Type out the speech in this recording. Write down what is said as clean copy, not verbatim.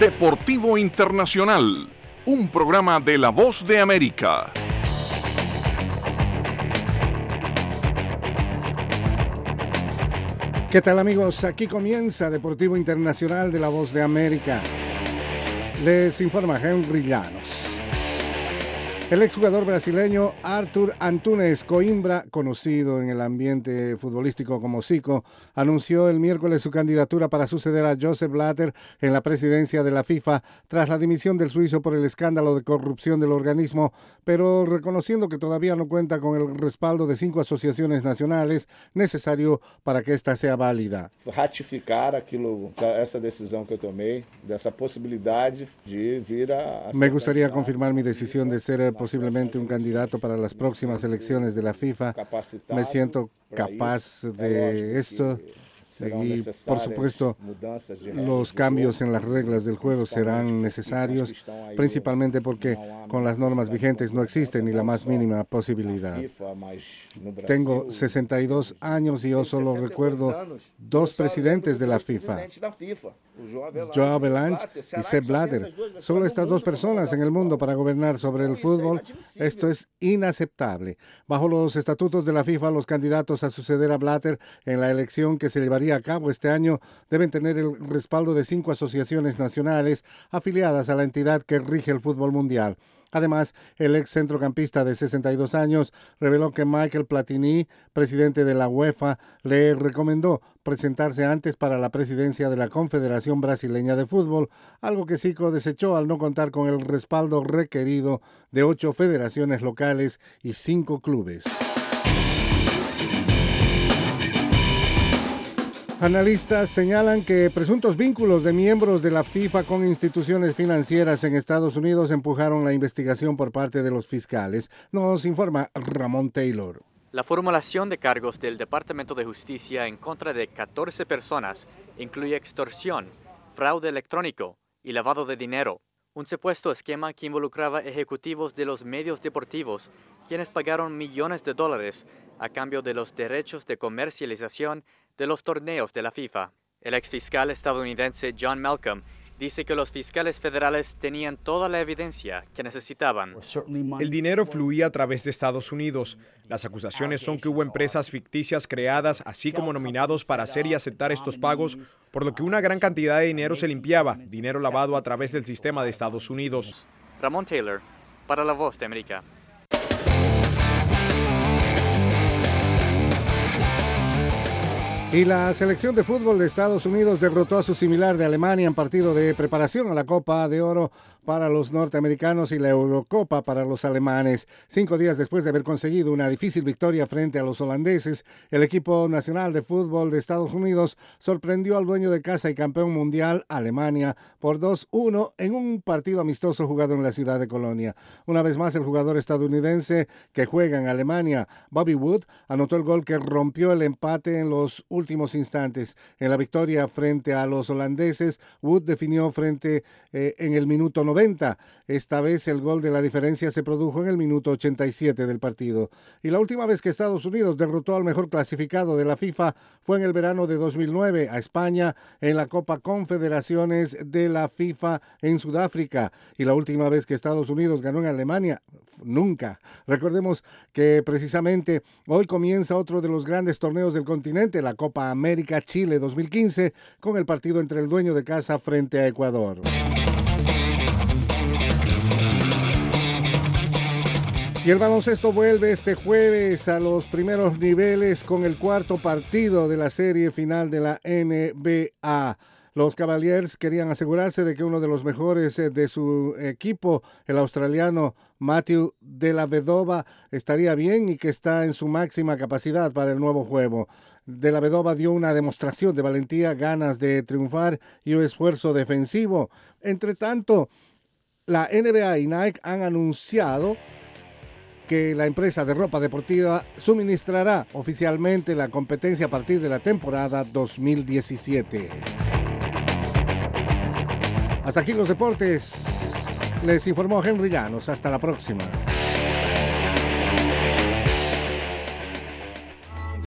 Deportivo Internacional, un programa de La Voz de América. ¿Qué tal, amigos? Aquí comienza Deportivo Internacional de La Voz de América. Les informa Henry Llanos. El exjugador brasileño Arthur Antunes Coimbra, conocido en el ambiente futbolístico como Zico, anunció el miércoles su candidatura para suceder a Joseph Blatter en la presidencia de la FIFA tras la dimisión del suizo por el escándalo de corrupción del organismo, pero reconociendo que todavía no cuenta con el respaldo de 5 asociaciones nacionales necesario para que esta sea válida. Ratificar esa decisión que tomé, de esa posibilidad de vir a... Me gustaría confirmar mi decisión de ser posiblemente un candidato para las próximas elecciones de la FIFA. Me siento capaz de esto y, por supuesto, los cambios en las reglas del juego serán necesarios, principalmente porque con las normas vigentes no existe ni la más mínima posibilidad. Tengo 62 años y yo solo recuerdo 2 presidentes de la FIFA, Joao Belange y Sepp Blatter. Solo estas 2 personas en el mundo para gobernar sobre el fútbol. Esto es inaceptable. Bajo los estatutos de la FIFA, los candidatos a suceder a Blatter en la elección que se llevaría a cabo este año deben tener el respaldo de 5 asociaciones nacionales afiliadas a la entidad que rige el fútbol mundial. Además, el ex centrocampista de 62 años reveló que Michel Platini, presidente de la UEFA, le recomendó presentarse antes para la presidencia de la Confederación Brasileña de Fútbol, algo que Zico desechó al no contar con el respaldo requerido de 8 federaciones locales y 5 clubes. Analistas señalan que presuntos vínculos de miembros de la FIFA con instituciones financieras en Estados Unidos empujaron la investigación por parte de los fiscales. Nos informa Ramón Taylor. La formulación de cargos del Departamento de Justicia en contra de 14 personas incluye extorsión, fraude electrónico y lavado de dinero. Un supuesto esquema que involucraba ejecutivos de los medios deportivos, quienes pagaron millones de dólares a cambio de los derechos de comercialización de los torneos de la FIFA. El exfiscal estadounidense John Malcolm dice que los fiscales federales tenían toda la evidencia que necesitaban. El dinero fluía a través de Estados Unidos. Las acusaciones son que hubo empresas ficticias creadas, así como nominados para hacer y aceptar estos pagos, por lo que una gran cantidad de dinero se limpiaba, dinero lavado a través del sistema de Estados Unidos. Ramón Taylor, para La Voz de América. Y la selección de fútbol de Estados Unidos derrotó a su similar de Alemania en partido de preparación a la Copa de Oro para los norteamericanos y la Eurocopa para los alemanes. 5 días después de haber conseguido una difícil victoria frente a los holandeses, el equipo nacional de fútbol de Estados Unidos sorprendió al dueño de casa y campeón mundial, Alemania, por 2-1 en un partido amistoso jugado en la ciudad de Colonia. Una vez más, el jugador estadounidense que juega en Alemania, Bobby Wood, anotó el gol que rompió el empate en los últimos instantes. En la victoria frente a los holandeses, Wood definió en el minuto 90. Esta vez el gol de la diferencia se produjo en el minuto 87 del partido. Y la última vez que Estados Unidos derrotó al mejor clasificado de la FIFA fue en el verano de 2009 a España en la Copa Confederaciones de la FIFA en Sudáfrica. Y la última vez que Estados Unidos ganó en Alemania, nunca. Recordemos que precisamente hoy comienza otro de los grandes torneos del continente, la Copa América Chile 2015, con el partido entre el dueño de casa frente a Ecuador. Y el baloncesto vuelve este jueves a los primeros niveles con el 4º partido de la serie final de la NBA. Los Cavaliers querían asegurarse de que uno de los mejores de su equipo, el australiano Matthew Dellavedova, estaría bien y que está en su máxima capacidad para el nuevo juego. Dellavedova dio una demostración de valentía, ganas de triunfar y un esfuerzo defensivo. Entre tanto, la NBA y Nike han anunciado que la empresa de ropa deportiva suministrará oficialmente la competencia a partir de la temporada 2017. Hasta aquí los deportes. Les informó Henry Llanos. Hasta la próxima.